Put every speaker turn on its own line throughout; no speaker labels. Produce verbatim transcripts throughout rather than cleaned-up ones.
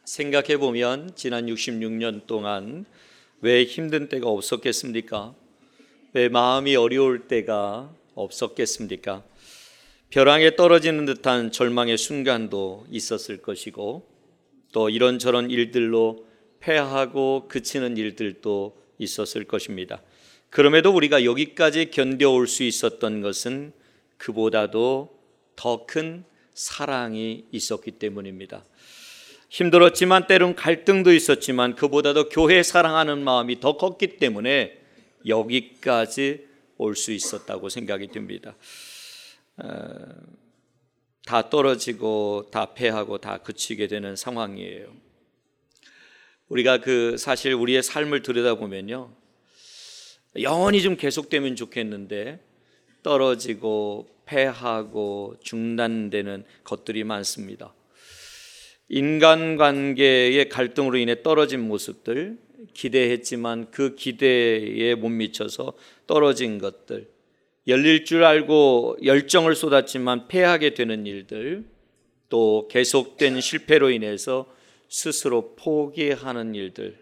생각해 보면 지난 육십육 년 동안 왜 힘든 때가 없었겠습니까? 왜 마음이 어려울 때가 없었겠습니까? 벼랑에 떨어지는 듯한 절망의 순간도 있었을 것이고, 또 이런저런 일들로 패하고 그치는 일들도 있었을 것입니다. 그럼에도 우리가 여기까지 견뎌올 수 있었던 것은 그보다도 더 큰 사랑이 있었기 때문입니다. 힘들었지만 때론 갈등도 있었지만 그보다도 교회 사랑하는 마음이 더 컸기 때문에 여기까지 올 수 있었다고 생각이 듭니다. 어, 다 떨어지고 다 패하고 다 그치게 되는 상황이에요. 우리가 그 사실 우리의 삶을 들여다보면요, 영원히 좀 계속되면 좋겠는데 떨어지고 패하고 중단되는 것들이 많습니다. 인간관계의 갈등으로 인해 떨어진 모습들, 기대했지만 그 기대에 못 미쳐서 떨어진 것들, 열릴 줄 알고 열정을 쏟았지만 패하게 되는 일들, 또 계속된 실패로 인해서 스스로 포기하는 일들,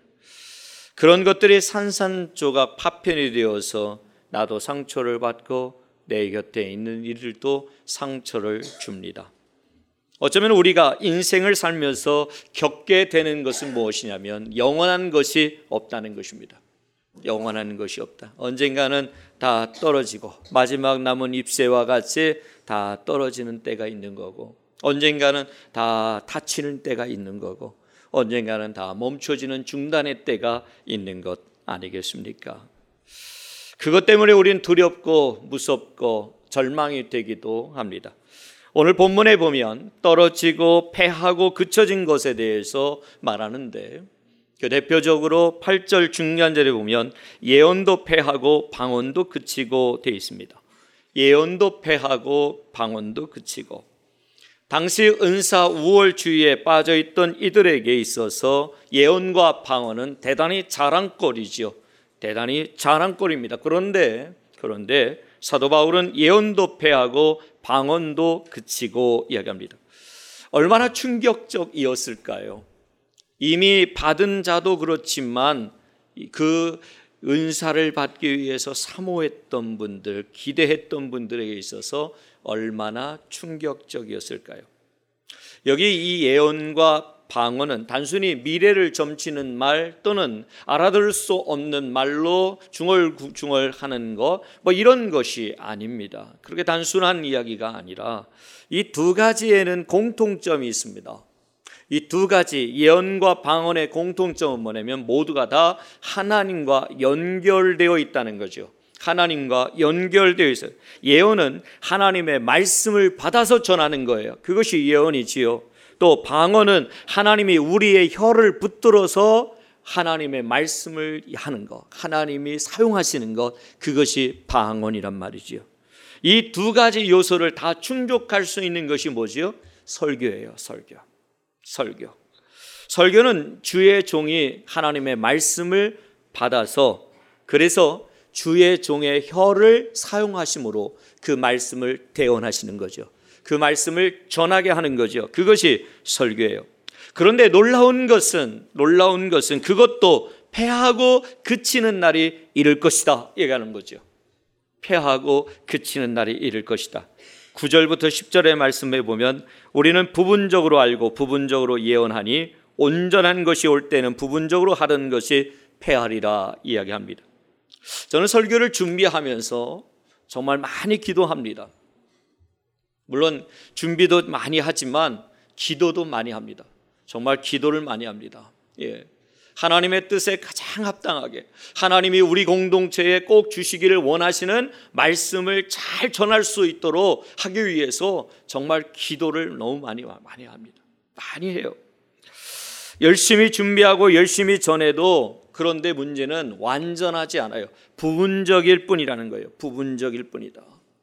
그런 것들이 산산조각 파편이 되어서 나도 상처를 받고 내 곁에 있는 이들도 상처를 줍니다. 어쩌면 우리가 인생을 살면서 겪게 되는 것은 무엇이냐면 영원한 것이 없다는 것입니다. 영원한 것이 없다. 언젠가는 다 떨어지고 마지막 남은 잎새와 같이 다 떨어지는 때가 있는 거고, 언젠가는 다 다치는 때가 있는 거고, 언젠가는 다 멈춰지는 중단의 때가 있는 것 아니겠습니까? 그것 때문에 우리는 두렵고 무섭고 절망이 되기도 합니다. 오늘 본문에 보면 떨어지고 패하고 그쳐진 것에 대해서 말하는데, 그 대표적으로 팔 절 중간절에 보면 예언도 패하고 방언도 그치고 되어 있습니다. 예언도 패하고 방언도 그치고, 당시 은사 우월주의에 빠져있던 이들에게 있어서 예언과 방언은 대단히 자랑거리죠. 대단히 자랑거리입니다. 그런데 그런데 사도 바울은 예언도 패하고 방언도 그치고 이야기합니다. 얼마나 충격적이었을까요? 이미 받은 자도 그렇지만 그 은사를 받기 위해서 사모했던 분들, 기대했던 분들에게 있어서 얼마나 충격적이었을까요? 여기 이 예언과 방언은 단순히 미래를 점치는 말 또는 알아들을 수 없는 말로 중얼중얼하는 것, 뭐 이런 것이 아닙니다. 그렇게 단순한 이야기가 아니라 이 두 가지에는 공통점이 있습니다. 이 두 가지 예언과 방언의 공통점은 뭐냐면 모두가 다 하나님과 연결되어 있다는 거죠. 하나님과 연결되어 있어요. 예언은 하나님의 말씀을 받아서 전하는 거예요. 그것이 예언이지요. 또 방언은 하나님이 우리의 혀를 붙들어서 하나님의 말씀을 하는 것, 하나님이 사용하시는 것, 그것이 방언이란 말이지요. 이 두 가지 요소를 다 충족할 수 있는 것이 뭐지요? 설교예요. 설교. 설교. 설교는 주의 종이 하나님의 말씀을 받아서, 그래서 주의 종의 혀를 사용하심으로 그 말씀을 대언하시는 거죠. 그 말씀을 전하게 하는 거죠. 그것이 설교예요. 그런데 놀라운 것은 놀라운 것은 그것도 패하고 그치는 날이 이를 것이다 얘기하는 거죠. 패하고 그치는 날이 이를 것이다. 구 절부터 십 절의 말씀에 보면 우리는 부분적으로 알고 부분적으로 예언하니 온전한 것이 올 때는 부분적으로 하던 것이 패하리라 이야기합니다. 저는 설교를 준비하면서 정말 많이 기도합니다. 물론 준비도 많이 하지만 기도도 많이 합니다. 정말 기도를 많이 합니다. 예. 하나님의 뜻에 가장 합당하게 하나님이 우리 공동체에 꼭 주시기를 원하시는 말씀을 잘 전할 수 있도록 하기 위해서 정말 기도를 너무 많이 많이 합니다. 많이 해요. 열심히 준비하고 열심히 전해도 그런데 문제는 완전하지 않아요. 부분적일 뿐이라는 거예요. 부분적일 뿐이다.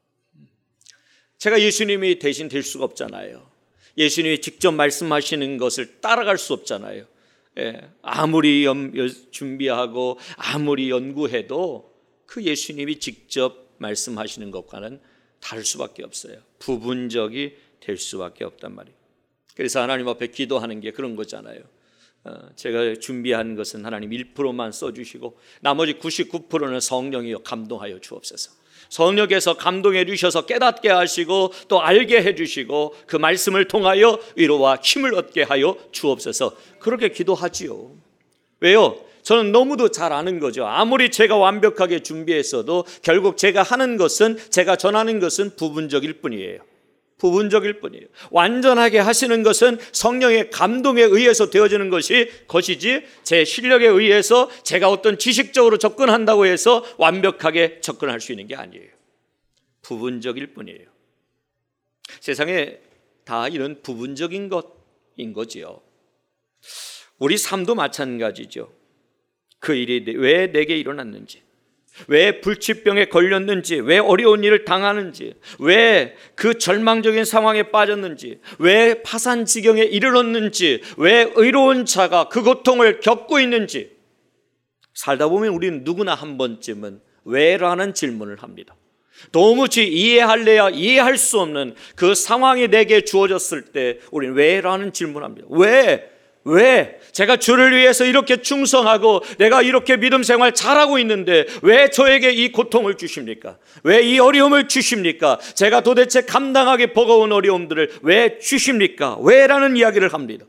제가 예수님이 대신 될 수가 없잖아요. 예수님이 직접 말씀하시는 것을 따라갈 수 없잖아요. 예, 아무리 연, 준비하고 아무리 연구해도 그 예수님이 직접 말씀하시는 것과는 다를 수밖에 없어요. 부분적이 될 수밖에 없단 말이에요. 그래서 하나님 앞에 기도하는 게 그런 거잖아요. 제가 준비한 것은 하나님 일 퍼센트만 써주시고 나머지 구십구 퍼센트는 성령이여 감동하여 주옵소서. 성령께서 감동해 주셔서 깨닫게 하시고 또 알게 해주시고 그 말씀을 통하여 위로와 힘을 얻게 하여 주옵소서. 그렇게 기도하지요. 왜요? 저는 너무도 잘 아는 거죠. 아무리 제가 완벽하게 준비했어도 결국 제가 하는 것은, 제가 전하는 것은 부분적일 뿐이에요. 부분적일 뿐이에요. 완전하게 하시는 것은 성령의 감동에 의해서 되어지는 것이 것이지 제 실력에 의해서 제가 어떤 지식적으로 접근한다고 해서 완벽하게 접근할 수 있는 게 아니에요. 부분적일 뿐이에요. 세상에 다 이런 부분적인 것인 거지요. 우리 삶도 마찬가지죠. 그 일이 왜 내게 일어났는지, 왜 불치병에 걸렸는지, 왜 어려운 일을 당하는지, 왜 그 절망적인 상황에 빠졌는지, 왜 파산 지경에 이르렀는지, 왜 의로운 자가 그 고통을 겪고 있는지, 살다 보면 우리는 누구나 한 번쯤은 왜라는 질문을 합니다. 도무지 이해할래야 이해할 수 없는 그 상황이 내게 주어졌을 때 우리는 왜라는 질문을 합니다. 왜? 왜? 제가 주를 위해서 이렇게 충성하고 내가 이렇게 믿음 생활 잘하고 있는데 왜 저에게 이 고통을 주십니까? 왜 이 어려움을 주십니까? 제가 도대체 감당하기 버거운 어려움들을 왜 주십니까? 왜라는 이야기를 합니다.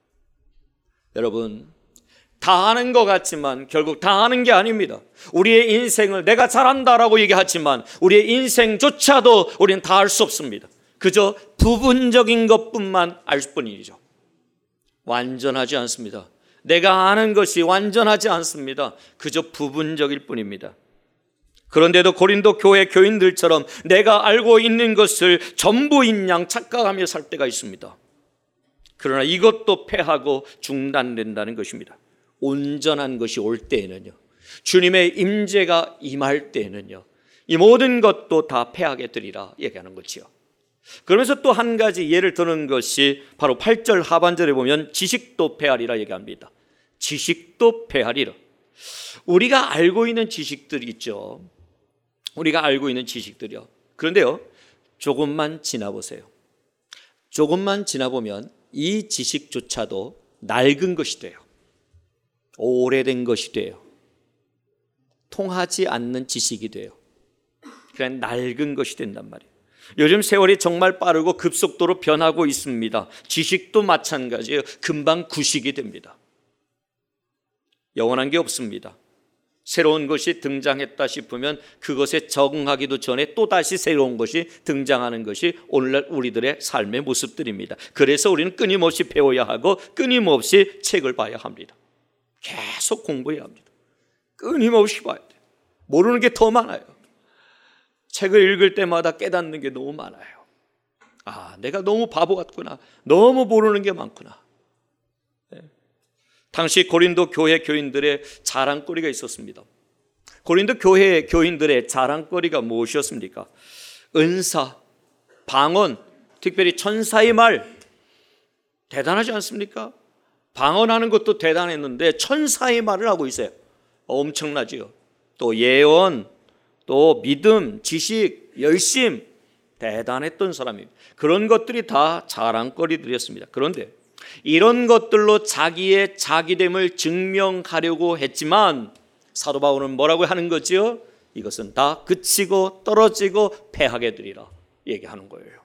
여러분, 다 아는 것 같지만 결국 다 아는 게 아닙니다. 우리의 인생을 내가 잘한다라고 얘기하지만 우리의 인생조차도 우리는 다 알 수 없습니다. 그저 부분적인 것뿐만 알 뿐이죠. 완전하지 않습니다. 내가 아는 것이 완전하지 않습니다. 그저 부분적일 뿐입니다. 그런데도 고린도 교회 교인들처럼 내가 알고 있는 것을 전부인 양 착각하며 살 때가 있습니다. 그러나 이것도 패하고 중단된다는 것입니다. 온전한 것이 올 때에는요, 주님의 임재가 임할 때에는요, 이 모든 것도 다 패하게 되리라 얘기하는 거지요. 그러면서 또 한 가지 예를 드는 것이 바로 팔 절 하반절에 보면 지식도 패하리라 얘기합니다. 지식도 패하리라. 우리가 알고 있는 지식들이 있죠. 우리가 알고 있는 지식들이요. 그런데요, 조금만 지나보세요. 조금만 지나보면 이 지식조차도 낡은 것이 돼요. 오래된 것이 돼요. 통하지 않는 지식이 돼요. 그냥 낡은 것이 된단 말이에요. 요즘 세월이 정말 빠르고 급속도로 변하고 있습니다. 지식도 마찬가지예요. 금방 구식이 됩니다. 영원한 게 없습니다. 새로운 것이 등장했다 싶으면 그것에 적응하기도 전에 또다시 새로운 것이 등장하는 것이 오늘날 우리들의 삶의 모습들입니다. 그래서 우리는 끊임없이 배워야 하고 끊임없이 책을 봐야 합니다. 계속 공부해야 합니다. 끊임없이 봐야 돼요. 모르는 게 더 많아요. 책을 읽을 때마다 깨닫는 게 너무 많아요. 아, 내가 너무 바보 같구나. 너무 모르는 게 많구나. 네. 당시 고린도 교회 교인들의 자랑거리가 있었습니다. 고린도 교회 교인들의 자랑거리가 무엇이었습니까? 은사, 방언, 특별히 천사의 말, 대단하지 않습니까? 방언하는 것도 대단했는데 천사의 말을 하고 있어요. 엄청나지요. 또 예언, 또 믿음, 지식, 열심, 대단했던 사람입니다. 그런 것들이 다 자랑거리들이었습니다. 그런데 이런 것들로 자기의 자기됨을 증명하려고 했지만 사도 바울은 뭐라고 하는 거지요? 이것은 다 그치고 떨어지고 패하게 되리라 얘기하는 거예요.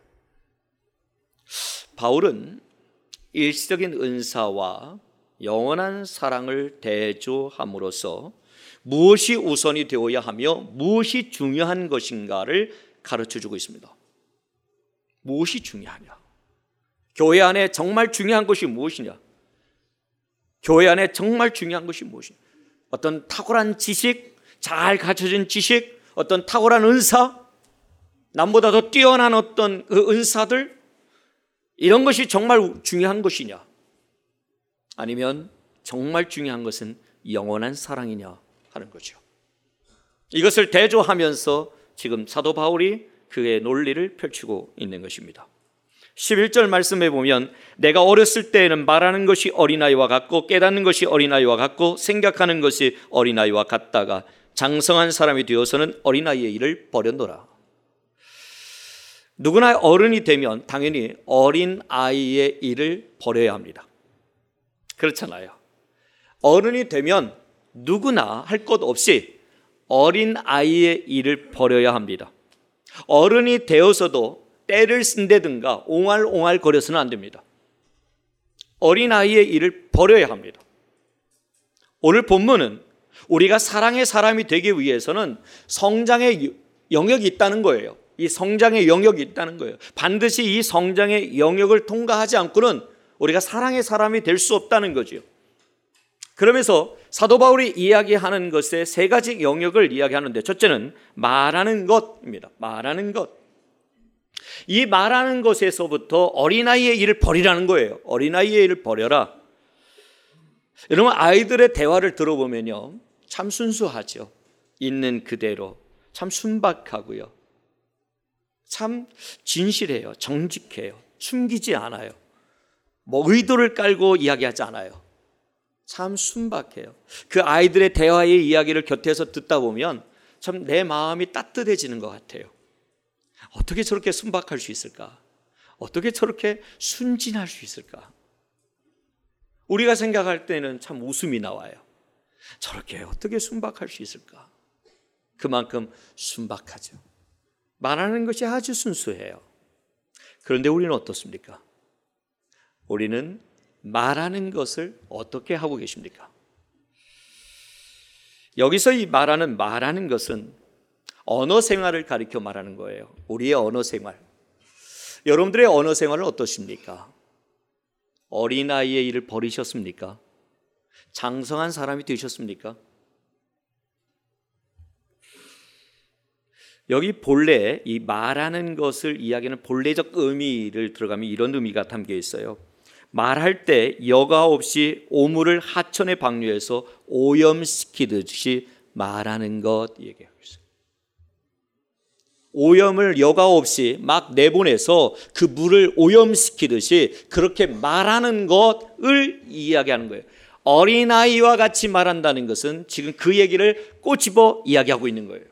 바울은 일시적인 은사와 영원한 사랑을 대조함으로써 무엇이 우선이 되어야 하며 무엇이 중요한 것인가를 가르쳐주고 있습니다. 무엇이 중요하냐? 교회 안에 정말 중요한 것이 무엇이냐? 교회 안에 정말 중요한 것이 무엇이냐? 어떤 탁월한 지식, 잘 갖춰진 지식, 어떤 탁월한 은사, 남보다 더 뛰어난 어떤 그 은사들, 이런 것이 정말 중요한 것이냐? 아니면 정말 중요한 것은 영원한 사랑이냐 하는 거죠. 이것을 대조하면서 지금 사도 바울이 그의 논리를 펼치고 있는 것입니다. 십일 절 말씀에 보면 내가 어렸을 때에는 말하는 것이 어린아이와 같고 깨닫는 것이 어린아이와 같고 생각하는 것이 어린아이와 같다가 장성한 사람이 되어서는 어린아이의 일을 버렸노라. 누구나 어른이 되면 당연히 어린아이의 일을 버려야 합니다. 그렇잖아요. 어른이 되면 누구나 할 것 없이 어린 아이의 일을 버려야 합니다. 어른이 되어서도 때를 쓴다든가 옹알옹알 거려서는 안 됩니다. 어린 아이의 일을 버려야 합니다. 오늘 본문은 우리가 사랑의 사람이 되기 위해서는 성장의 영역이 있다는 거예요. 이 성장의 영역이 있다는 거예요. 반드시 이 성장의 영역을 통과하지 않고는 우리가 사랑의 사람이 될 수 없다는 거죠. 그러면서 사도 바울이 이야기하는 것에 세 가지 영역을 이야기하는데, 첫째는 말하는 것입니다. 말하는 것. 이 말하는 것에서부터 어린아이의 일을 버리라는 거예요. 어린아이의 일을 버려라. 여러분, 아이들의 대화를 들어보면요, 참 순수하죠. 있는 그대로 참 순박하고요, 참 진실해요. 정직해요. 숨기지 않아요. 뭐 의도를 깔고 이야기하지 않아요. 참 순박해요. 그 아이들의 대화의 이야기를 곁에서 듣다 보면 참 내 마음이 따뜻해지는 것 같아요. 어떻게 저렇게 순박할 수 있을까? 어떻게 저렇게 순진할 수 있을까? 우리가 생각할 때는 참 웃음이 나와요. 저렇게 어떻게 순박할 수 있을까? 그만큼 순박하죠. 말하는 것이 아주 순수해요. 그런데 우리는 어떻습니까? 우리는 말하는 것을 어떻게 하고 계십니까? 여기서 이 말하는 말하는 것은 언어 생활을 가리켜 말하는 거예요. 우리의 언어 생활. 여러분들의 언어 생활은 어떠십니까? 어린아이의 일을 버리셨습니까? 장성한 사람이 되셨습니까? 여기 본래 이 말하는 것을 이야기하는 본래적 의미를 들어가면 이런 의미가 담겨 있어요. 말할 때 여과 없이 오물을 하천에 방류해서 오염시키듯이 말하는 것 얘기하고 있어요. 오염을 여과 없이 막 내보내서 그 물을 오염시키듯이 그렇게 말하는 것을 이야기하는 거예요. 어린아이와 같이 말한다는 것은 지금 그 얘기를 꼬집어 이야기하고 있는 거예요.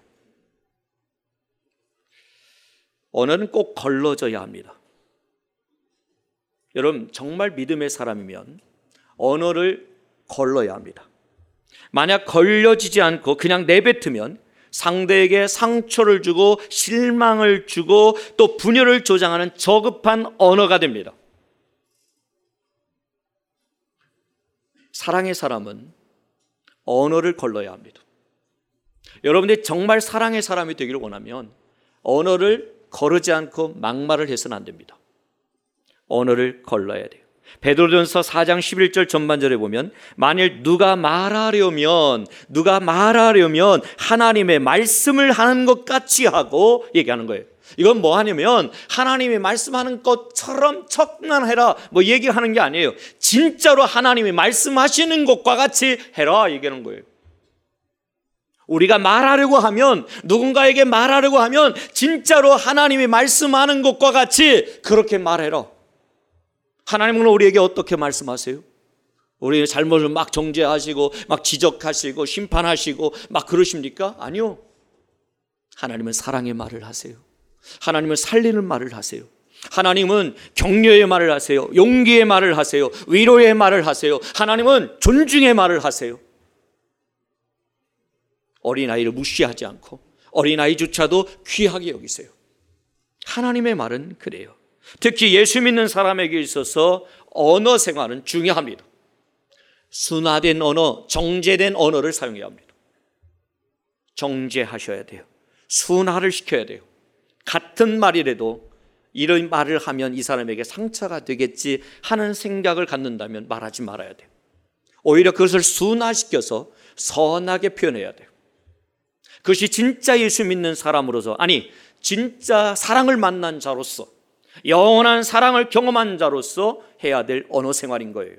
언어는 꼭 걸러져야 합니다. 여러분, 정말 믿음의 사람이면 언어를 걸러야 합니다. 만약 걸려지지 않고 그냥 내뱉으면 상대에게 상처를 주고 실망을 주고 또 분열을 조장하는 저급한 언어가 됩니다. 사랑의 사람은 언어를 걸러야 합니다. 여러분들이 정말 사랑의 사람이 되기를 원하면 언어를 거르지 않고 막말을 해서는 안 됩니다. 언어를 걸러야 돼요. 베드로전서 사 장 십일 절 전반절에 보면 만일 누가 말하려면 누가 말하려면 하나님의 말씀을 하는 것 같이 하고 얘기하는 거예요. 이건 뭐 하냐면 하나님이 말씀하는 것처럼 척난해라 뭐 얘기하는 게 아니에요. 진짜로 하나님이 말씀하시는 것과 같이 해라 얘기하는 거예요. 우리가 말하려고 하면, 누군가에게 말하려고 하면 진짜로 하나님이 말씀하는 것과 같이 그렇게 말해라. 하나님은 우리에게 어떻게 말씀하세요? 우리의 잘못을 막 정죄하시고 막 지적하시고 심판하시고 막 그러십니까? 아니요. 하나님은 사랑의 말을 하세요. 하나님은 살리는 말을 하세요. 하나님은 격려의 말을 하세요. 용기의 말을 하세요. 위로의 말을 하세요. 하나님은 존중의 말을 하세요. 어린아이를 무시하지 않고 어린아이조차도 귀하게 여기세요. 하나님의 말은 그래요. 특히 예수 믿는 사람에게 있어서 언어 생활은 중요합니다. 순화된 언어, 정제된 언어를 사용해야 합니다. 정제하셔야 돼요. 순화를 시켜야 돼요. 같은 말이라도 이런 말을 하면 이 사람에게 상처가 되겠지 하는 생각을 갖는다면 말하지 말아야 돼요. 오히려 그것을 순화시켜서 선하게 표현해야 돼요. 그것이 진짜 예수 믿는 사람으로서, 아니 진짜 사랑을 만난 자로서, 영원한 사랑을 경험한 자로서 해야 될 언어 생활인 거예요.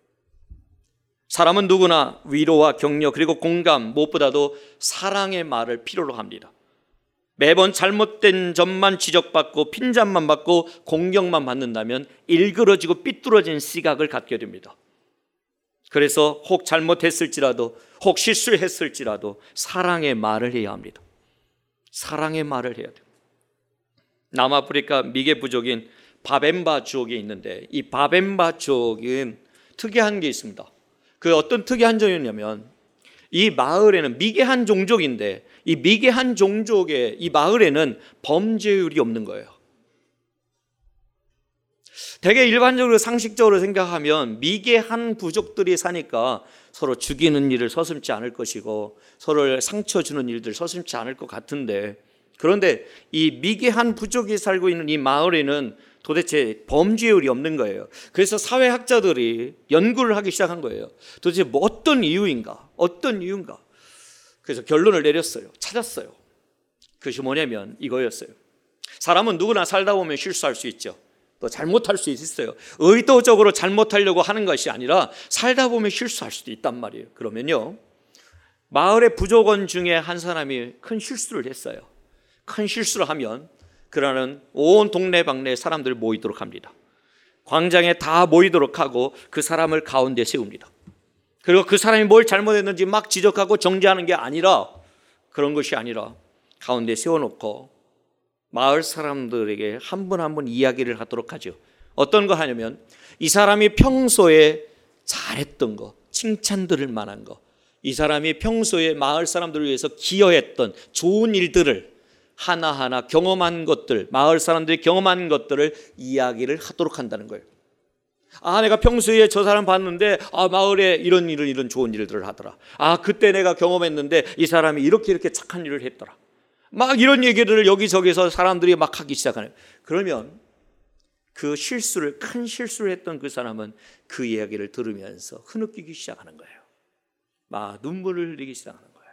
사람은 누구나 위로와 격려 그리고 공감, 무엇보다도 사랑의 말을 필요로 합니다. 매번 잘못된 점만 지적받고 핀잔만 받고 공격만 받는다면 일그러지고 삐뚤어진 시각을 갖게 됩니다. 그래서 혹 잘못했을지라도 혹 실수했을지라도 사랑의 말을 해야 합니다. 사랑의 말을 해야 돼요. 남아프리카 미개 부족인 바벤바 주옥에 있는데 이 바벤바 주옥은 특이한 게 있습니다. 그 어떤 특이한 점이냐면 이 마을에는 미개한 종족인데 이 미개한 종족의 이 마을에는 범죄율이 없는 거예요. 되게 일반적으로 상식적으로 생각하면 미개한 부족들이 사니까 서로 죽이는 일을 서슴지 않을 것이고 서로를 상처 주는 일들 서슴지 않을 것 같은데, 그런데 이 미개한 부족이 살고 있는 이 마을에는 도대체 범죄율이 없는 거예요. 그래서 사회학자들이 연구를 하기 시작한 거예요. 도대체 뭐 어떤 이유인가? 어떤 이유인가? 그래서 결론을 내렸어요. 찾았어요. 그것이 뭐냐면 이거였어요. 사람은 누구나 살다 보면 실수할 수 있죠. 또 잘못할 수 있어요. 의도적으로 잘못하려고 하는 것이 아니라 살다 보면 실수할 수도 있단 말이에요. 그러면요, 마을의 부족원 중에 한 사람이 큰 실수를 했어요. 큰 실수를 하면 그러는 온 동네방네 사람들이 모이도록 합니다. 광장에 다 모이도록 하고 그 사람을 가운데 세웁니다. 그리고 그 사람이 뭘 잘못했는지 막 지적하고 정죄하는 게 아니라, 그런 것이 아니라 가운데 세워놓고 마을 사람들에게 한 분 한 분 이야기를 하도록 하죠. 어떤 거 하냐면 이 사람이 평소에 잘했던 거, 칭찬 들을 만한 거, 이 사람이 평소에 마을 사람들을 위해서 기여했던 좋은 일들을 하나하나 경험한 것들, 마을 사람들이 경험한 것들을 이야기를 하도록 한다는 거예요. 아, 내가 평소에 저 사람 봤는데 아, 마을에 이런 이런 이런 좋은 일들을 하더라. 아, 그때 내가 경험했는데 이 사람이 이렇게 이렇게 착한 일을 했더라. 막 이런 얘기들을 여기저기서 사람들이 막 하기 시작하네요. 그러면 그 실수를, 큰 실수를 했던 그 사람은 그 이야기를 들으면서 흐느끼기 시작하는 거예요. 막 눈물을 흘리기 시작하는 거예요.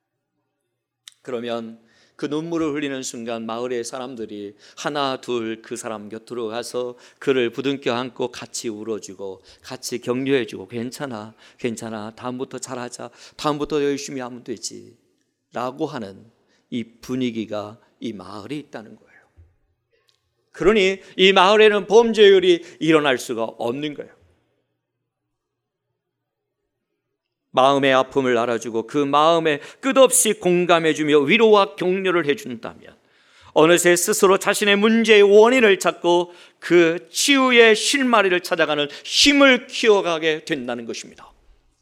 그러면 그 눈물을 흘리는 순간 마을의 사람들이 하나 둘 그 사람 곁으로 가서 그를 부둥켜 안고 같이 울어주고 같이 격려해주고, 괜찮아 괜찮아, 다음부터 잘하자, 다음부터 열심히 하면 되지 라고 하는 이 분위기가 이 마을에 있다는 거예요. 그러니 이 마을에는 범죄율이 일어날 수가 없는 거예요. 마음의 아픔을 알아주고 그 마음에 끝없이 공감해주며 위로와 격려를 해준다면 어느새 스스로 자신의 문제의 원인을 찾고 그 치유의 실마리를 찾아가는 힘을 키워가게 된다는 것입니다.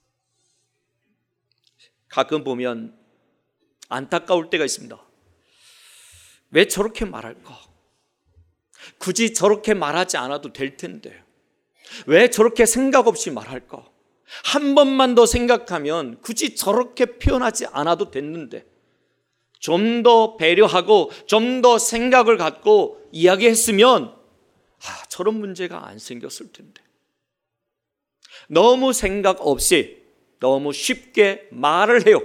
가끔 보면 안타까울 때가 있습니다. 왜 저렇게 말할까? 굳이 저렇게 말하지 않아도 될 텐데 왜 저렇게 생각 없이 말할까? 한 번만 더 생각하면 굳이 저렇게 표현하지 않아도 됐는데, 좀 더 배려하고 좀 더 생각을 갖고 이야기했으면 아, 저런 문제가 안 생겼을 텐데. 너무 생각 없이 너무 쉽게 말을 해요.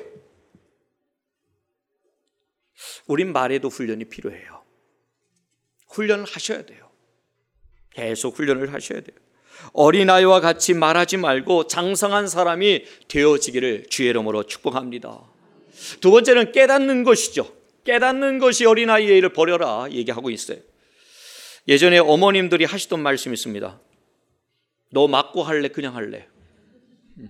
우린 말에도 훈련이 필요해요. 훈련을 하셔야 돼요. 계속 훈련을 하셔야 돼요. 어린아이와 같이 말하지 말고 장성한 사람이 되어지기를 주의 이름으로 축복합니다. 두 번째는 깨닫는 것이죠. 깨닫는 것이 어린아이의 일을 버려라 얘기하고 있어요. 예전에 어머님들이 하시던 말씀이 있습니다. 너 맞고 할래 그냥 할래? 음.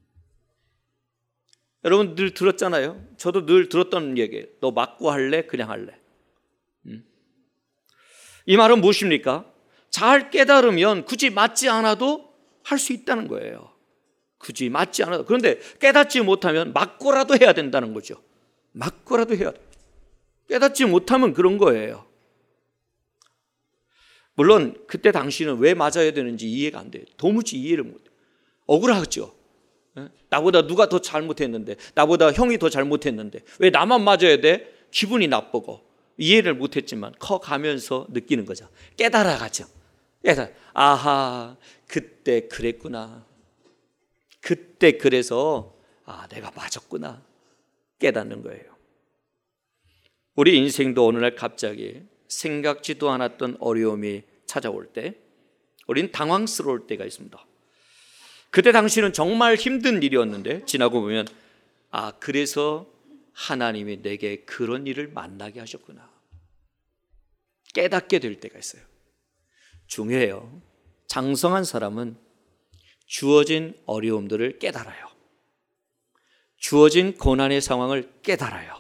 여러분 늘 들었잖아요. 저도 늘 들었던 얘기예요. 너 맞고 할래 그냥 할래? 음. 이 말은 무엇입니까? 잘 깨달으면 굳이 맞지 않아도 할 수 있다는 거예요. 굳이 맞지 않아도. 그런데 깨닫지 못하면 맞고라도 해야 된다는 거죠. 맞고라도 해야 돼요. 깨닫지 못하면 그런 거예요. 물론 그때 당시는 왜 맞아야 되는지 이해가 안 돼요. 도무지 이해를 못해요. 억울하죠. 나보다 누가 더 잘못했는데, 나보다 형이 더 잘못했는데 왜 나만 맞아야 돼? 기분이 나쁘고 이해를 못했지만 커가면서 느끼는 거죠. 깨달아가죠. 깨달아. 아하, 그때 그랬구나. 그때 그래서 아, 내가 맞았구나. 깨닫는 거예요. 우리 인생도 어느 날 갑자기 생각지도 않았던 어려움이 찾아올 때 우린 당황스러울 때가 있습니다. 그때 당시는 정말 힘든 일이었는데 지나고 보면 아, 그래서 하나님이 내게 그런 일을 만나게 하셨구나. 깨닫게 될 때가 있어요. 중요해요. 장성한 사람은 주어진 어려움들을 깨달아요. 주어진 고난의 상황을 깨달아요.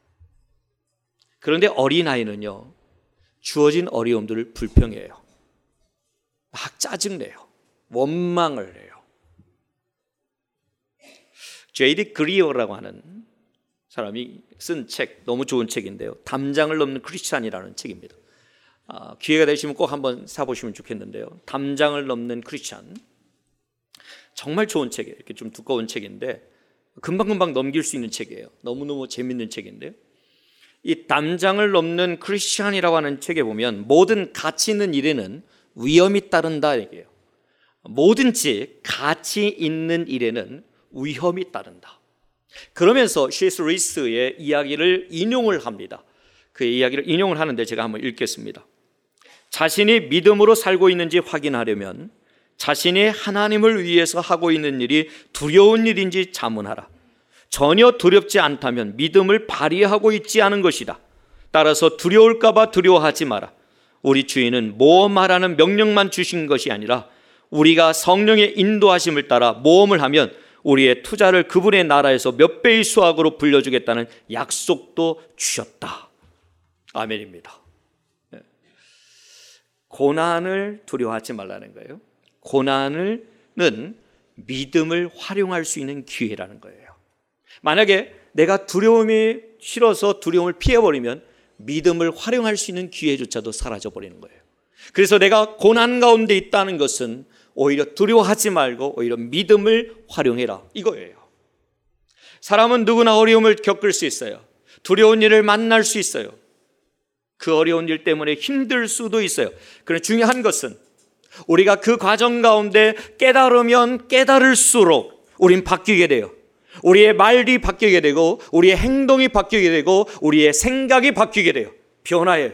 그런데 어린아이는요, 주어진 어려움들을 불평해요. 막 짜증내요. 원망을 해요. 제이디 그리어라고 하는 사람이 쓴 책, 너무 좋은 책인데요. 담장을 넘는 크리스찬이라는 책입니다. 아, 기회가 되시면 꼭 한번 사보시면 좋겠는데요. 담장을 넘는 크리스찬. 정말 좋은 책이에요. 이렇게 좀 두꺼운 책인데 금방금방 넘길 수 있는 책이에요. 너무너무 재밌는 책인데요. 이 담장을 넘는 크리스찬이라고 하는 책에 보면 모든 가치 있는 일에는 위험이 따른다 얘기해요. 뭐든지 가치 있는 일에는 위험이 따른다. 그러면서 시에스 루이스의 이야기를 인용을 합니다. 그의 이야기를 인용을 하는데 제가 한번 읽겠습니다. 자신이 믿음으로 살고 있는지 확인하려면 자신이 하나님을 위해서 하고 있는 일이 두려운 일인지 자문하라. 전혀 두렵지 않다면 믿음을 발휘하고 있지 않은 것이다. 따라서 두려울까 봐 두려워하지 마라. 우리 주인은 모험하라는 명령만 주신 것이 아니라 우리가 성령의 인도하심을 따라 모험을 하면 우리의 투자를 그분의 나라에서 몇 배의 수확으로 불려주겠다는 약속도 주셨다. 아멘입니다. 고난을 두려워하지 말라는 거예요. 고난은 믿음을 활용할 수 있는 기회라는 거예요. 만약에 내가 두려움이 싫어서 두려움을 피해버리면 믿음을 활용할 수 있는 기회조차도 사라져버리는 거예요. 그래서 내가 고난 가운데 있다는 것은 오히려 두려워하지 말고 오히려 믿음을 활용해라 이거예요. 사람은 누구나 어려움을 겪을 수 있어요. 두려운 일을 만날 수 있어요. 그 어려운 일 때문에 힘들 수도 있어요. 그런데 중요한 것은 우리가 그 과정 가운데 깨달으면 깨달을수록 우린 바뀌게 돼요. 우리의 말이 바뀌게 되고 우리의 행동이 바뀌게 되고 우리의 생각이 바뀌게 돼요. 변화예요.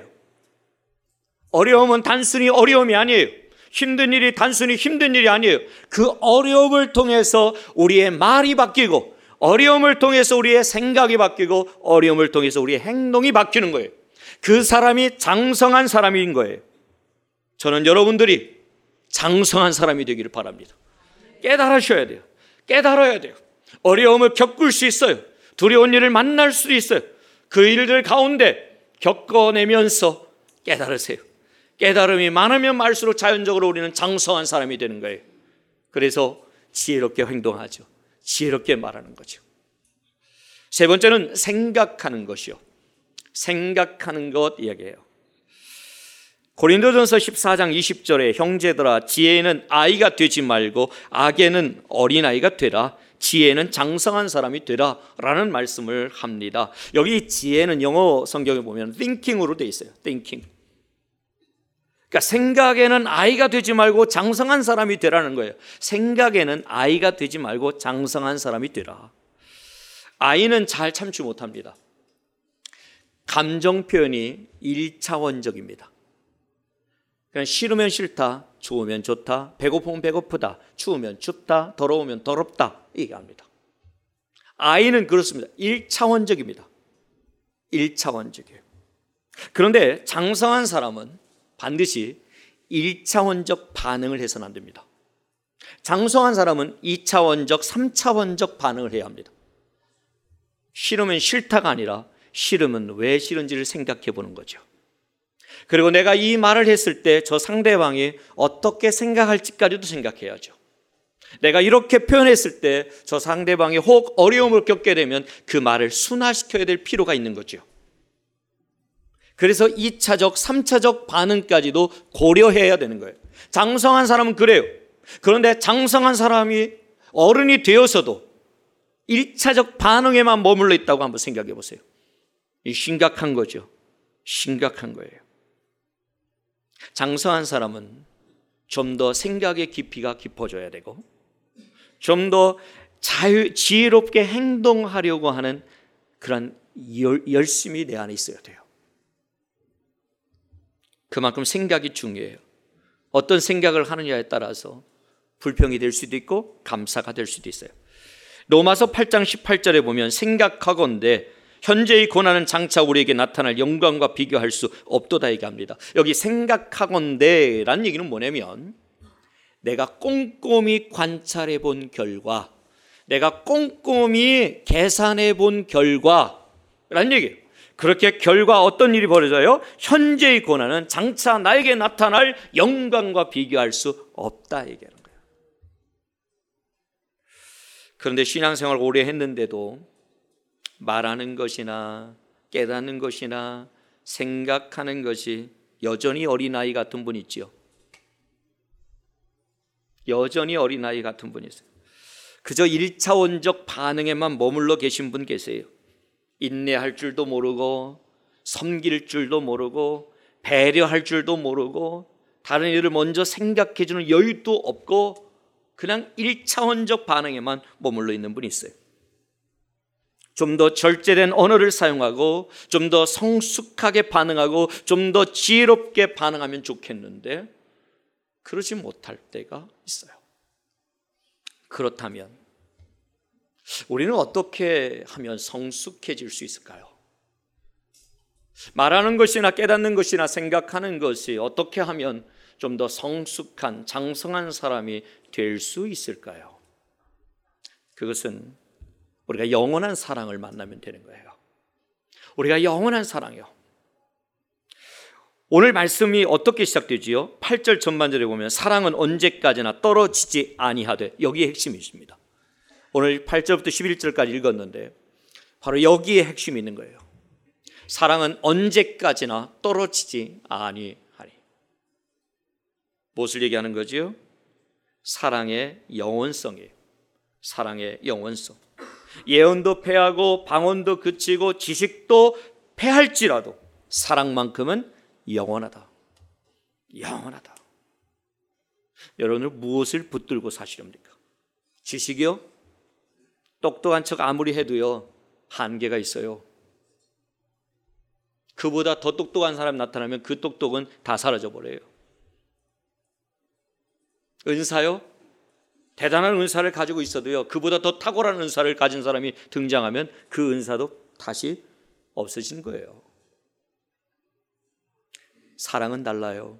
어려움은 단순히 어려움이 아니에요. 힘든 일이 단순히 힘든 일이 아니에요. 그 어려움을 통해서 우리의 말이 바뀌고 어려움을 통해서 우리의 생각이 바뀌고 어려움을 통해서 우리의 행동이 바뀌는 거예요. 그 사람이 장성한 사람인 거예요. 저는 여러분들이 장성한 사람이 되기를 바랍니다. 깨달으셔야 돼요. 깨달아야 돼요. 어려움을 겪을 수 있어요. 두려운 일을 만날 수도 있어요. 그 일들 가운데 겪어내면서 깨달으세요. 깨달음이 많으면 많을수록 자연적으로 우리는 장성한 사람이 되는 거예요. 그래서 지혜롭게 행동하죠. 지혜롭게 말하는 거죠. 세 번째는 생각하는 것이요. 생각하는 것 이야기해요. 고린도전서 십사 장 이십 절에 형제들아 지혜는 아이가 되지 말고 악에는 어린아이가 되라. 지혜는 장성한 사람이 되라 라는 말씀을 합니다. 여기 지혜는 영어 성경에 보면 thinking으로 되어 있어요. thinking. 그러니까 생각에는 아이가 되지 말고 장성한 사람이 되라는 거예요. 생각에는 아이가 되지 말고 장성한 사람이 되라. 아이는 잘 참지 못합니다. 감정 표현이 일차원적입니다. 그냥 싫으면 싫다, 좋으면 좋다, 배고프면 배고프다, 추우면 춥다, 더러우면 더럽다 얘기합니다. 아이는 그렇습니다. 일차원적입니다. 일차원적이에요. 그런데 장성한 사람은 반드시 일차원적 반응을 해서는 안 됩니다. 장성한 사람은 이차원적, 삼차원적 반응을 해야 합니다. 싫으면 싫다가 아니라 싫으면 왜 싫은지를 생각해 보는 거죠. 그리고 내가 이 말을 했을 때 저 상대방이 어떻게 생각할지까지도 생각해야죠. 내가 이렇게 표현했을 때 저 상대방이 혹 어려움을 겪게 되면 그 말을 순화시켜야 될 필요가 있는 거죠. 그래서 이차적, 삼차적 반응까지도 고려해야 되는 거예요. 장성한 사람은 그래요. 그런데 장성한 사람이 어른이 되어서도 일차적 반응에만 머물러 있다고 한번 생각해 보세요. 이 심각한 거죠. 심각한 거예요. 장성한 사람은 좀 더 생각의 깊이가 깊어져야 되고 좀 더 자유, 지혜롭게 행동하려고 하는 그런 열, 열심이 내 안에 있어야 돼요. 그만큼 생각이 중요해요. 어떤 생각을 하느냐에 따라서 불평이 될 수도 있고 감사가 될 수도 있어요. 로마서 팔 장 십팔 절에 보면 생각하건대 현재의 고난은 장차 우리에게 나타날 영광과 비교할 수 없도다 얘기합니다. 여기 생각하건대라는 얘기는 뭐냐면 내가 꼼꼼히 관찰해 본 결과, 내가 꼼꼼히 계산해 본 결과라는 얘기예요. 그렇게 결과 어떤 일이 벌어져요? 현재의 고난은 장차 나에게 나타날 영광과 비교할 수 없다 얘기하는 거예요. 그런데 신앙생활 오래 했는데도 말하는 것이나 깨닫는 것이나 생각하는 것이 여전히 어린아이 같은 분 있죠. 여전히 어린아이 같은 분이 있어요. 그저 일차원적 반응에만 머물러 계신 분 계세요. 인내할 줄도 모르고 섬길 줄도 모르고 배려할 줄도 모르고 다른 일을 먼저 생각해 주는 여유도 없고 그냥 일차원적 반응에만 머물러 있는 분이 있어요. 좀 더 절제된 언어를 사용하고 좀 더 성숙하게 반응하고 좀 더 지혜롭게 반응하면 좋겠는데 그러지 못할 때가 있어요. 그렇다면 우리는 어떻게 하면 성숙해질 수 있을까요? 말하는 것이나 깨닫는 것이나 생각하는 것이 어떻게 하면 좀 더 성숙한 장성한 사람이 될 수 있을까요? 그것은 우리가 영원한 사랑을 만나면 되는 거예요. 우리가 영원한 사랑이요. 오늘 말씀이 어떻게 시작되지요? 팔 절 전반절에 보면 사랑은 언제까지나 떨어지지 아니하되, 여기에 핵심이 있습니다. 오늘 팔 절부터 십일 절까지 읽었는데 바로 여기에 핵심이 있는 거예요. 사랑은 언제까지나 떨어지지 아니하니. 무엇을 얘기하는 거지요? 사랑의 영원성이에요. 사랑의 영원성. 예언도 패하고 방언도 그치고 지식도 패할지라도 사랑만큼은 영원하다. 영원하다. 여러분은 무엇을 붙들고 사시렵니까? 지식이요? 똑똑한 척 아무리 해도요 한계가 있어요. 그보다 더 똑똑한 사람 나타나면 그 똑똑은 다 사라져 버려요. 은사요? 대단한 은사를 가지고 있어도요 그보다 더 탁월한 은사를 가진 사람이 등장하면 그 은사도 다시 없어지는 거예요. 사랑은 달라요.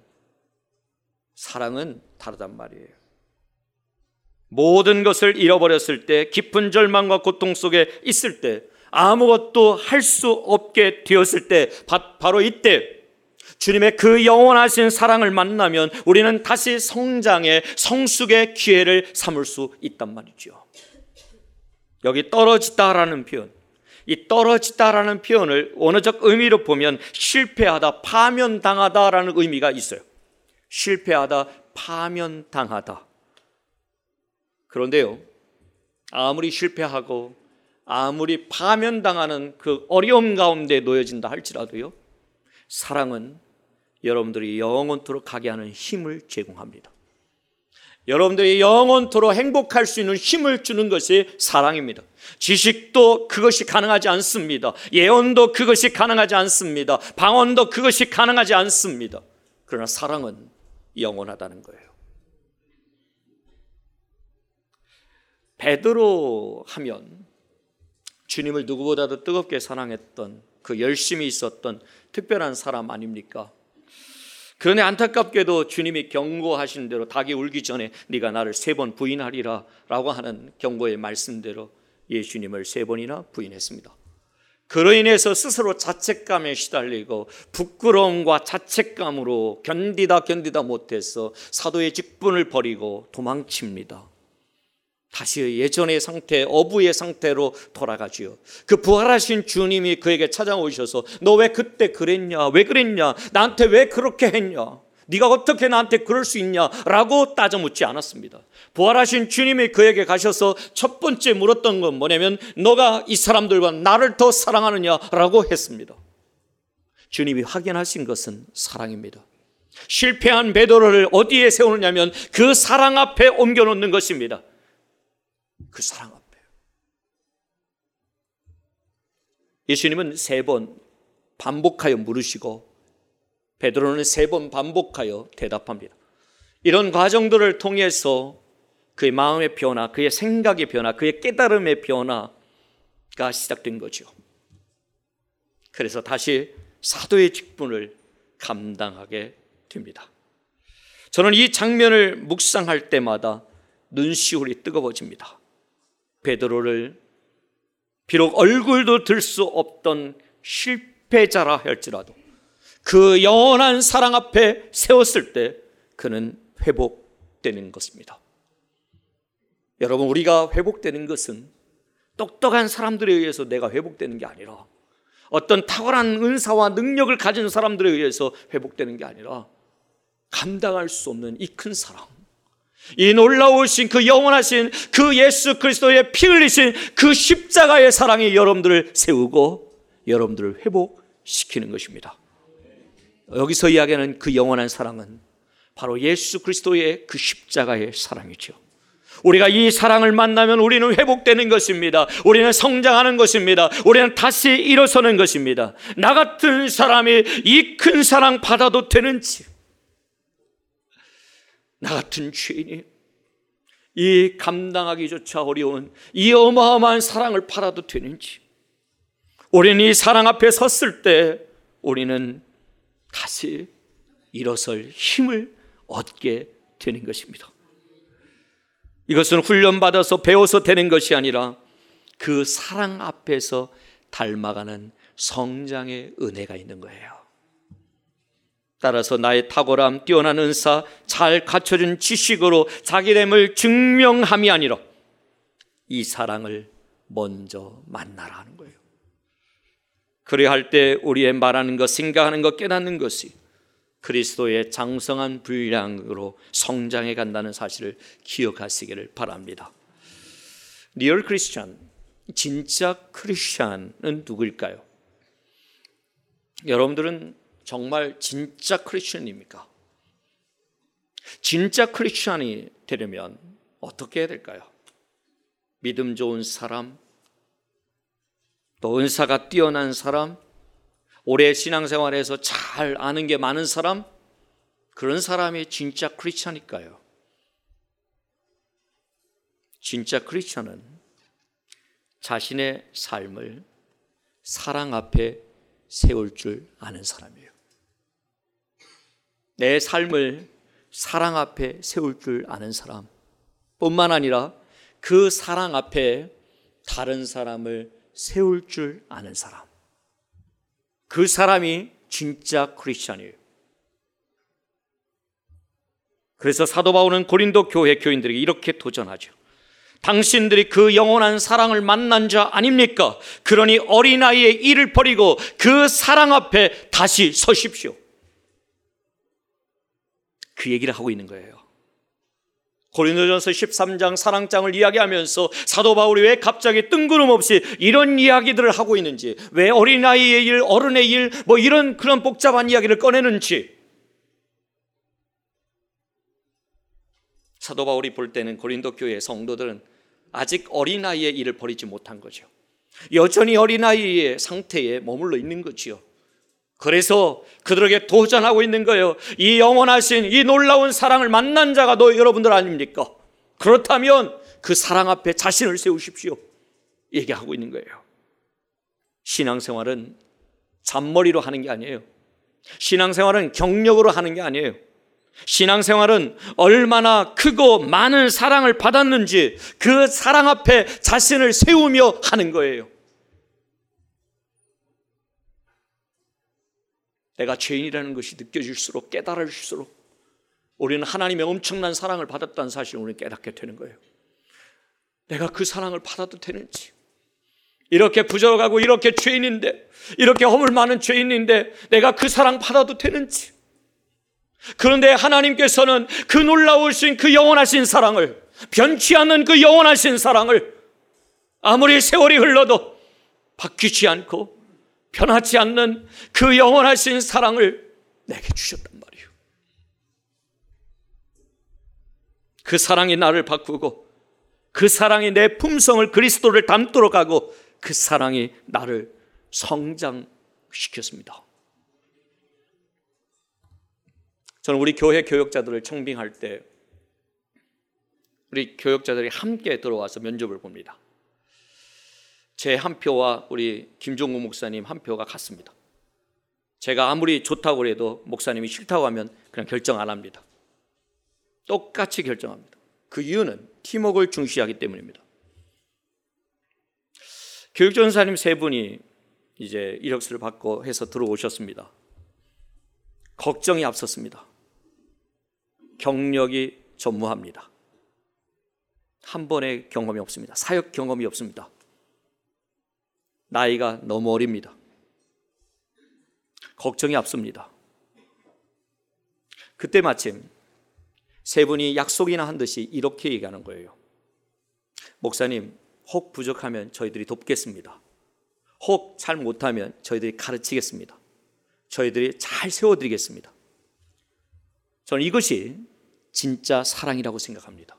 사랑은 다르단 말이에요. 모든 것을 잃어버렸을 때, 깊은 절망과 고통 속에 있을 때, 아무것도 할 수 없게 되었을 때, 바로 이때 주님의 그 영원하신 사랑을 만나면 우리는 다시 성장의 성숙의 기회를 삼을 수 있단 말이죠. 여기 떨어지다라는 표현, 이 떨어지다라는 표현을 원어적 의미로 보면 실패하다, 파면당하다라는 의미가 있어요. 실패하다, 파면당하다. 그런데요, 아무리 실패하고 아무리 파면당하는 그 어려움 가운데 놓여진다 할지라도요, 사랑은 여러분들이 영원토록 가게 하는 힘을 제공합니다. 여러분들이 영원토록 행복할 수 있는 힘을 주는 것이 사랑입니다. 지식도 그것이 가능하지 않습니다. 예언도 그것이 가능하지 않습니다. 방언도 그것이 가능하지 않습니다. 그러나 사랑은 영원하다는 거예요. 베드로 하면 주님을 누구보다도 뜨겁게 사랑했던, 그 열심이 있었던 특별한 사람 아닙니까? 그런데 안타깝게도 주님이 경고하신 대로 닭이 울기 전에 네가 나를 세 번 부인하리라 라고 하는 경고의 말씀대로 예수님을 세 번이나 부인했습니다. 그로 인해서 스스로 자책감에 시달리고 부끄러움과 자책감으로 견디다 견디다 못해서 사도의 직분을 버리고 도망칩니다. 다시 예전의 상태, 어부의 상태로 돌아가지요. 그 부활하신 주님이 그에게 찾아오셔서 너 왜 그때 그랬냐? 왜 그랬냐? 나한테 왜 그렇게 했냐? 네가 어떻게 나한테 그럴 수 있냐? 라고 따져 묻지 않았습니다. 부활하신 주님이 그에게 가셔서 첫 번째 물었던 건 뭐냐면 너가 이 사람들과 나를 더 사랑하느냐? 라고 했습니다. 주님이 확인하신 것은 사랑입니다. 실패한 베드로를 어디에 세우느냐면 그 사랑 앞에 옮겨놓는 것입니다. 그 사랑 앞에. 예수님은 세 번 반복하여 물으시고 베드로는 세 번 반복하여 대답합니다. 이런 과정들을 통해서 그의 마음의 변화, 그의 생각의 변화, 그의 깨달음의 변화가 시작된 거죠. 그래서 다시 사도의 직분을 감당하게 됩니다. 저는 이 장면을 묵상할 때마다 눈시울이 뜨거워집니다. 베드로를 비록 얼굴도 들 수 없던 실패자라 할지라도 그 영원한 사랑 앞에 세웠을 때 그는 회복되는 것입니다. 여러분, 우리가 회복되는 것은 똑똑한 사람들에 의해서 내가 회복되는 게 아니라, 어떤 탁월한 은사와 능력을 가진 사람들에 의해서 회복되는 게 아니라, 감당할 수 없는 이 큰 사랑, 이 놀라우신 그 영원하신 그 예수 그리스도의 피 흘리신 그 십자가의 사랑이 여러분들을 세우고 여러분들을 회복시키는 것입니다. 여기서 이야기하는 그 영원한 사랑은 바로 예수 그리스도의 그 십자가의 사랑이죠. 우리가 이 사랑을 만나면 우리는 회복되는 것입니다. 우리는 성장하는 것입니다. 우리는 다시 일어서는 것입니다. 나 같은 사람이 이 큰 사랑 받아도 되는지, 나 같은 죄인이 이 감당하기조차 어려운 이 어마어마한 사랑을 받아도 되는지, 우리는 이 사랑 앞에 섰을 때 우리는 다시 일어설 힘을 얻게 되는 것입니다. 이것은 훈련받아서 배워서 되는 것이 아니라 그 사랑 앞에서 닮아가는 성장의 은혜가 있는 거예요. 따라서 나의 탁월함, 뛰어난 은사, 잘 갖춰진 지식으로 자기됨을 증명함이 아니라 이 사랑을 먼저 만나라 하는 거예요. 그래야 할 때 우리의 말하는 것, 생각하는 것, 깨닫는 것이 그리스도의 장성한 분량으로 성장해 간다는 사실을 기억하시기를 바랍니다. 리얼 크리스찬, 진짜 크리스찬은 누구일까요? 여러분들은 정말 진짜 크리스찬입니까? 진짜 크리스찬이 되려면 어떻게 해야 될까요? 믿음 좋은 사람, 또 은사가 뛰어난 사람, 오래 신앙생활에서 잘 아는 게 많은 사람, 그런 사람이 진짜 크리스찬일까요? 진짜 크리스찬은 자신의 삶을 사랑 앞에 세울 줄 아는 사람이에요. 내 삶을 사랑 앞에 세울 줄 아는 사람 뿐만 아니라 그 사랑 앞에 다른 사람을 세울 줄 아는 사람, 그 사람이 진짜 크리스찬이에요. 그래서 사도 바울은 고린도 교회 교인들에게 이렇게 도전하죠. 당신들이 그 영원한 사랑을 만난 자 아닙니까? 그러니 어린아이의 일을 버리고 그 사랑 앞에 다시 서십시오. 그 얘기를 하고 있는 거예요. 고린도전서 십삼 장 사랑장을 이야기하면서 사도 바울이 왜 갑자기 뜬구름없이 이런 이야기들을 하고 있는지, 왜 어린아이의 일, 어른의 일, 뭐 이런 그런 복잡한 이야기를 꺼내는지, 사도 바울이 볼 때는 고린도 교회 성도들은 아직 어린아이의 일을 버리지 못한 거죠. 여전히 어린아이의 상태에 머물러 있는 거지요. 그래서 그들에게 도전하고 있는 거예요. 이 영원하신 이 놀라운 사랑을 만난 자가 너 여러분들 아닙니까? 그렇다면 그 사랑 앞에 자신을 세우십시오. 얘기하고 있는 거예요. 신앙생활은 잔머리로 하는 게 아니에요. 신앙생활은 경력으로 하는 게 아니에요. 신앙생활은 얼마나 크고 많은 사랑을 받았는지 그 사랑 앞에 자신을 세우며 하는 거예요. 내가 죄인이라는 것이 느껴질수록, 깨달을수록 우리는 하나님의 엄청난 사랑을 받았다는 사실을 우리는 깨닫게 되는 거예요. 내가 그 사랑을 받아도 되는지, 이렇게 부족하고 이렇게 죄인인데, 이렇게 허물 많은 죄인인데 내가 그 사랑 받아도 되는지. 그런데 하나님께서는 그 놀라우신 그 영원하신 사랑을, 변치 않는 그 영원하신 사랑을 아무리 세월이 흘러도 바뀌지 않고 변하지 않는 그 영원하신 사랑을 내게 주셨단 말이에요. 그 사랑이 나를 바꾸고, 그 사랑이 내 품성을 그리스도를 닮도록 하고, 그 사랑이 나를 성장시켰습니다. 저는 우리 교회 교역자들을 청빙할 때 우리 교역자들이 함께 들어와서 면접을 봅니다. 제 한 표와 우리 김종국 목사님 한 표가 같습니다. 제가 아무리 좋다고 해도 목사님이 싫다고 하면 그냥 결정 안 합니다. 똑같이 결정합니다. 그 이유는 팀워크를 중시하기 때문입니다. 교육전사님 세 분이 이제 이력서를 받고 해서 들어오셨습니다. 걱정이 앞섰습니다. 경력이 전무합니다. 한 번의 경험이 없습니다. 사역 경험이 없습니다. 나이가 너무 어립니다. 걱정이 앞섭니다. 그때 마침 세 분이 약속이나 한 듯이 이렇게 얘기하는 거예요. 목사님, 혹 부족하면 저희들이 돕겠습니다. 혹 잘 못하면 저희들이 가르치겠습니다. 저희들이 잘 세워드리겠습니다. 저는 이것이 진짜 사랑이라고 생각합니다.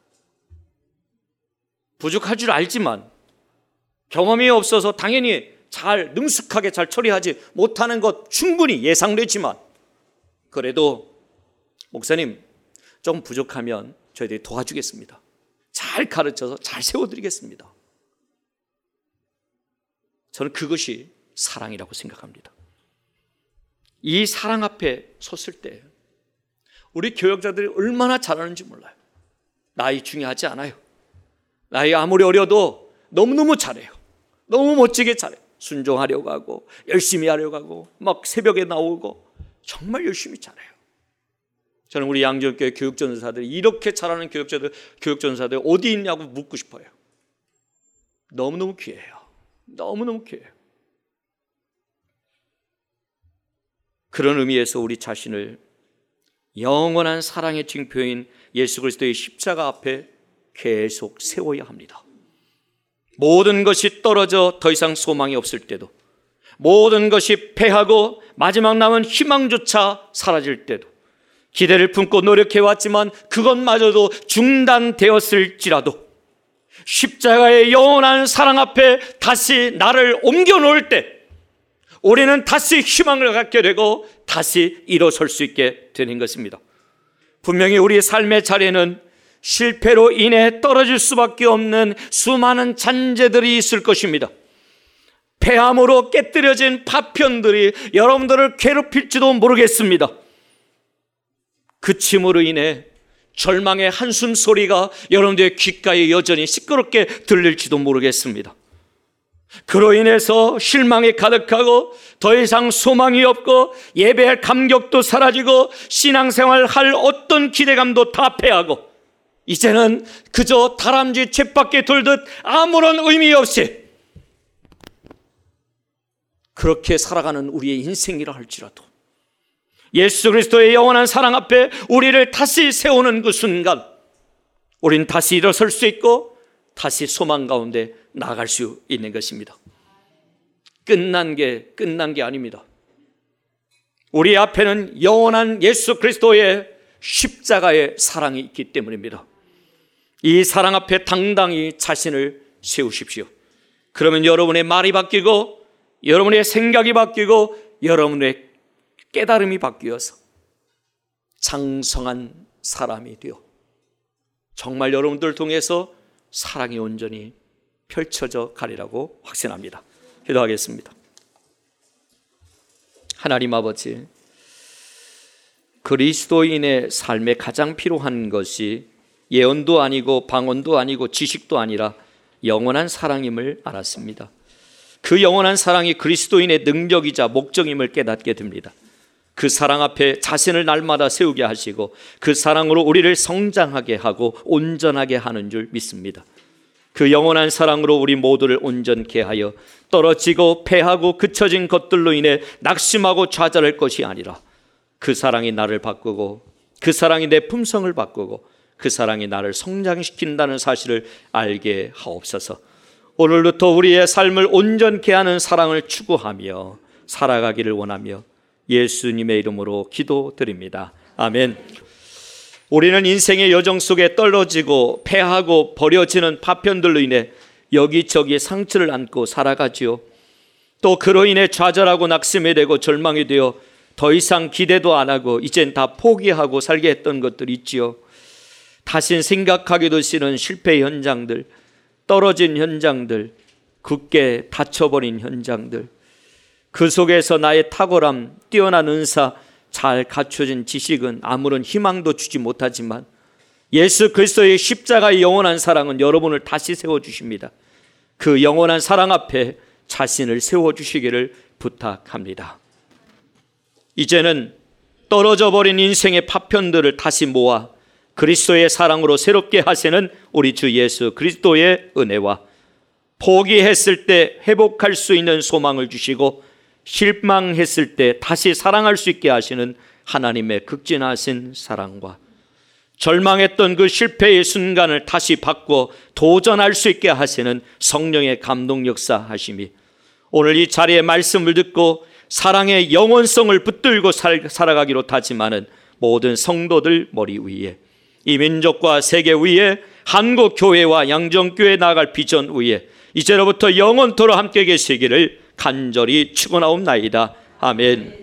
부족할 줄 알지만 경험이 없어서 당연히 잘 능숙하게 잘 처리하지 못하는 것 충분히 예상되지만 그래도 목사님 좀 부족하면 저희들이 도와주겠습니다. 잘 가르쳐서 잘 세워드리겠습니다. 저는 그것이 사랑이라고 생각합니다. 이 사랑 앞에 섰을 때 우리 교역자들이 얼마나 잘하는지 몰라요. 나이 중요하지 않아요. 나이 아무리 어려도 너무너무 잘해요. 너무 멋지게 잘해요. 순종하려고 하고 열심히 하려고 하고 막 새벽에 나오고 정말 열심히 잘해요. 저는 우리 양지교회 교육전사들이 이렇게 잘하는 교육자들, 교육전사들 어디 있냐고 묻고 싶어요. 너무너무 귀해요. 너무너무 귀해요. 그런 의미에서 우리 자신을 영원한 사랑의 징표인 예수 그리스도의 십자가 앞에 계속 세워야 합니다. 모든 것이 떨어져 더 이상 소망이 없을 때도, 모든 것이 패하고 마지막 남은 희망조차 사라질 때도, 기대를 품고 노력해왔지만 그것마저도 중단되었을지라도 십자가의 영원한 사랑 앞에 다시 나를 옮겨놓을 때 우리는 다시 희망을 갖게 되고 다시 일어설 수 있게 되는 것입니다. 분명히 우리의 삶의 자리에는 실패로 인해 떨어질 수밖에 없는 수많은 잔재들이 있을 것입니다. 패함으로 깨뜨려진 파편들이 여러분들을 괴롭힐지도 모르겠습니다. 그침으로 인해 절망의 한숨 소리가 여러분들의 귓가에 여전히 시끄럽게 들릴지도 모르겠습니다. 그로 인해서 실망이 가득하고 더 이상 소망이 없고 예배할 감격도 사라지고 신앙생활 할 어떤 기대감도 다 패하고 이제는 그저 다람쥐 쳇바퀴 돌듯 아무런 의미 없이 그렇게 살아가는 우리의 인생이라 할지라도 예수 그리스도의 영원한 사랑 앞에 우리를 다시 세우는 그 순간 우리는 다시 일어설 수 있고 다시 소망 가운데 나아갈 수 있는 것입니다. 끝난 게 끝난 게 아닙니다. 우리 앞에는 영원한 예수 그리스도의 십자가의 사랑이 있기 때문입니다. 이 사랑 앞에 당당히 자신을 세우십시오. 그러면 여러분의 말이 바뀌고 여러분의 생각이 바뀌고 여러분의 깨달음이 바뀌어서 장성한 사람이 되어 정말 여러분들 통해서 사랑이 온전히 펼쳐져 가리라고 확신합니다. 기도하겠습니다. 하나님 아버지, 그리스도인의 삶에 가장 필요한 것이 예언도 아니고 방언도 아니고 지식도 아니라 영원한 사랑임을 알았습니다. 그 영원한 사랑이 그리스도인의 능력이자 목적임을 깨닫게 됩니다. 그 사랑 앞에 자신을 날마다 세우게 하시고 그 사랑으로 우리를 성장하게 하고 온전하게 하는 줄 믿습니다. 그 영원한 사랑으로 우리 모두를 온전케 하여 떨어지고 패하고 그쳐진 것들로 인해 낙심하고 좌절할 것이 아니라 그 사랑이 나를 바꾸고 그 사랑이 내 품성을 바꾸고 그 사랑이 나를 성장시킨다는 사실을 알게 하옵소서. 오늘부터 우리의 삶을 온전케 하는 사랑을 추구하며 살아가기를 원하며 예수님의 이름으로 기도드립니다. 아멘. 우리는 인생의 여정 속에 떨어지고 패하고 버려지는 파편들로 인해 여기저기 상처를 안고 살아가지요. 또 그로 인해 좌절하고 낙심이 되고 절망이 되어 더 이상 기대도 안 하고 이젠 다 포기하고 살게 했던 것들이 있지요. 다신 생각하기도 싫은 실패 현장들, 떨어진 현장들, 굳게 닫혀버린 현장들, 그 속에서 나의 탁월함, 뛰어난 은사, 잘 갖춰진 지식은 아무런 희망도 주지 못하지만 예수 그리스도의 십자가의 영원한 사랑은 여러분을 다시 세워주십니다. 그 영원한 사랑 앞에 자신을 세워주시기를 부탁합니다. 이제는 떨어져 버린 인생의 파편들을 다시 모아 그리스도의 사랑으로 새롭게 하시는 우리 주 예수 그리스도의 은혜와 포기했을 때 회복할 수 있는 소망을 주시고 실망했을 때 다시 사랑할 수 있게 하시는 하나님의 극진하신 사랑과 절망했던 그 실패의 순간을 다시 바꿔 도전할 수 있게 하시는 성령의 감동 역사하심이 오늘 이 자리에 말씀을 듣고 사랑의 영원성을 붙들고 살, 살아가기로 다짐하는 모든 성도들 머리 위에 이 민족과 세계 위에 한국 교회와 양정교회 나아갈 비전 위에 이제로부터 영원토록 함께 계시기를 간절히 축원하옵나이다. 아멘.